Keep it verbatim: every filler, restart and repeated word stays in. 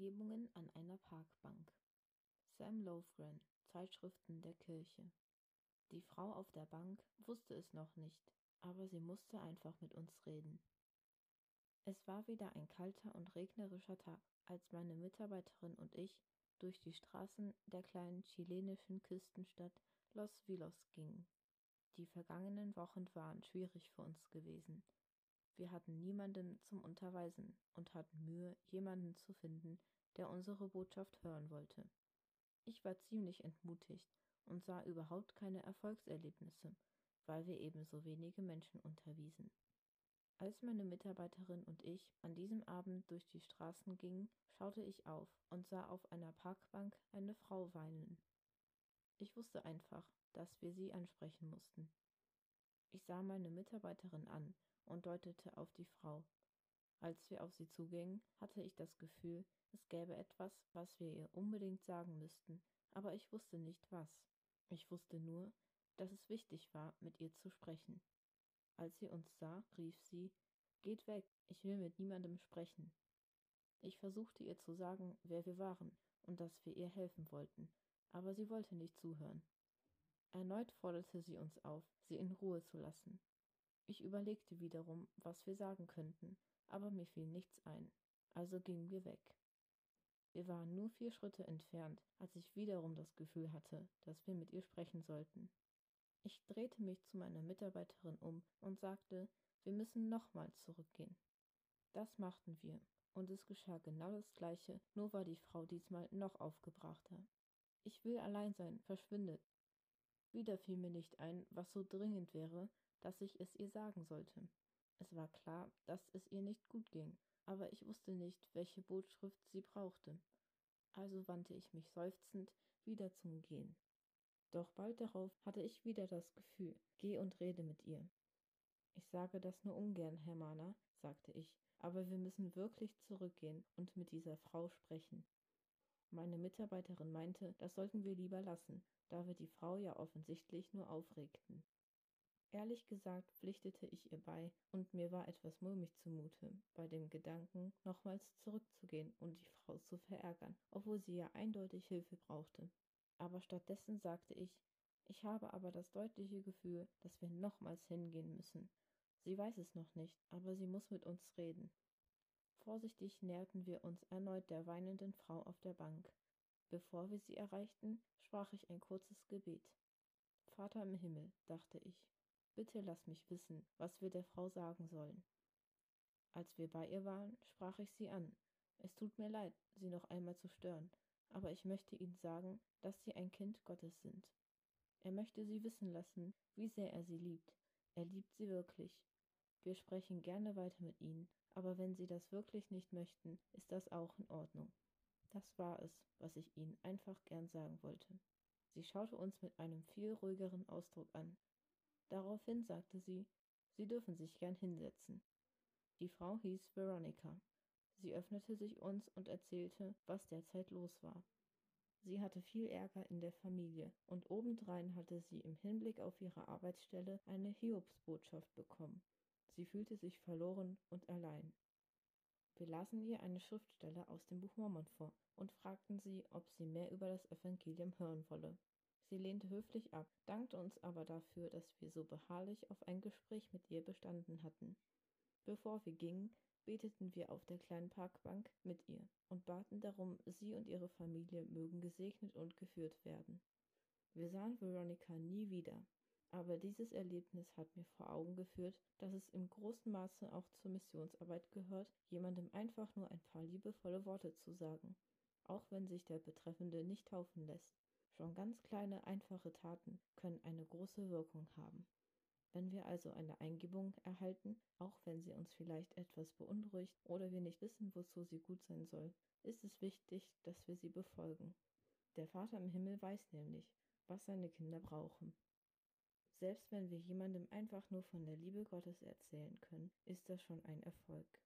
Eingebungen an einer Parkbank. Sam Lofgren, Zeitschriften der Kirche. Die Frau auf der Bank wusste es noch nicht, aber sie musste einfach mit uns reden. Es war wieder ein kalter und regnerischer Tag, als meine Mitarbeiterin und ich durch die Straßen der kleinen chilenischen Küstenstadt Los Vilos gingen. Die vergangenen Wochen waren schwierig für uns gewesen. Wir hatten niemanden zum Unterweisen und hatten Mühe, jemanden zu finden, der unsere Botschaft hören wollte. Ich war ziemlich entmutigt und sah überhaupt keine Erfolgserlebnisse, weil wir eben so wenige Menschen unterwiesen. Als meine Mitarbeiterin und ich an diesem Abend durch die Straßen gingen, schaute ich auf und sah auf einer Parkbank eine Frau weinen. Ich wusste einfach, dass wir sie ansprechen mussten. Ich sah meine Mitarbeiterin an und deutete auf die Frau. Als wir auf sie zugingen, hatte ich das Gefühl, es gäbe etwas, was wir ihr unbedingt sagen müssten, aber ich wusste nicht was. Ich wusste nur, dass es wichtig war, mit ihr zu sprechen. Als sie uns sah, rief sie: »Geht weg, ich will mit niemandem sprechen.« Ich versuchte ihr zu sagen, wer wir waren und dass wir ihr helfen wollten, aber sie wollte nicht zuhören. Erneut forderte sie uns auf, sie in Ruhe zu lassen. Ich überlegte wiederum, was wir sagen könnten, aber mir fiel nichts ein, also gingen wir weg. Wir waren nur vier Schritte entfernt, als ich wiederum das Gefühl hatte, dass wir mit ihr sprechen sollten. Ich drehte mich zu meiner Mitarbeiterin um und sagte, wir müssen nochmals zurückgehen. Das machten wir, und es geschah genau das Gleiche, nur war die Frau diesmal noch aufgebrachter. »Ich will allein sein, verschwindet!« Wieder fiel mir nicht ein, was so dringend wäre, dass ich es ihr sagen sollte. Es war klar, dass es ihr nicht gut ging, aber ich wusste nicht, welche Botschaft sie brauchte. Also wandte ich mich seufzend wieder zum Gehen. Doch bald darauf hatte ich wieder das Gefühl, geh und rede mit ihr. »Ich sage das nur ungern, Herr Mahner«, sagte ich, »aber wir müssen wirklich zurückgehen und mit dieser Frau sprechen.« Meine Mitarbeiterin meinte, das sollten wir lieber lassen, da wir die Frau ja offensichtlich nur aufregten. Ehrlich gesagt pflichtete ich ihr bei, und mir war etwas mulmig zumute, bei dem Gedanken, nochmals zurückzugehen und die Frau zu verärgern, obwohl sie ja eindeutig Hilfe brauchte. Aber stattdessen sagte ich, ich habe aber das deutliche Gefühl, dass wir nochmals hingehen müssen. Sie weiß es noch nicht, aber sie muss mit uns reden. Vorsichtig näherten wir uns erneut der weinenden Frau auf der Bank. Bevor wir sie erreichten, sprach ich ein kurzes Gebet. »Vater im Himmel«, dachte ich, »bitte lass mich wissen, was wir der Frau sagen sollen.« Als wir bei ihr waren, sprach ich sie an. »Es tut mir leid, Sie noch einmal zu stören, aber ich möchte Ihnen sagen, dass Sie ein Kind Gottes sind. Er möchte Sie wissen lassen, wie sehr er Sie liebt. Er liebt Sie wirklich. Wir sprechen gerne weiter mit Ihnen, aber wenn Sie das wirklich nicht möchten, ist das auch in Ordnung.« Das war es, was ich Ihnen einfach gern sagen wollte. Sie schaute uns mit einem viel ruhigeren Ausdruck an. Daraufhin sagte sie, Sie dürfen sich gern hinsetzen. Die Frau hieß Veronica. Sie öffnete sich uns und erzählte, was derzeit los war. Sie hatte viel Ärger in der Familie und obendrein hatte sie im Hinblick auf ihre Arbeitsstelle eine Hiobsbotschaft bekommen. Sie fühlte sich verloren und allein. Wir lasen ihr eine Schriftstelle aus dem Buch Mormon vor und fragten sie, ob sie mehr über das Evangelium hören wolle. Sie lehnte höflich ab, dankte uns aber dafür, dass wir so beharrlich auf ein Gespräch mit ihr bestanden hatten. Bevor wir gingen, beteten wir auf der kleinen Parkbank mit ihr und baten darum, sie und ihre Familie mögen gesegnet und geführt werden. Wir sahen Veronica nie wieder, aber dieses Erlebnis hat mir vor Augen geführt, dass es im großen Maße auch zur Missionsarbeit gehört, jemandem einfach nur ein paar liebevolle Worte zu sagen, auch wenn sich der Betreffende nicht taufen lässt. Schon ganz kleine, einfache Taten können eine große Wirkung haben. Wenn wir also eine Eingebung erhalten, auch wenn sie uns vielleicht etwas beunruhigt oder wir nicht wissen, wozu sie gut sein soll, ist es wichtig, dass wir sie befolgen. Der Vater im Himmel weiß nämlich, was seine Kinder brauchen. Selbst wenn wir jemandem einfach nur von der Liebe Gottes erzählen können, ist das schon ein Erfolg.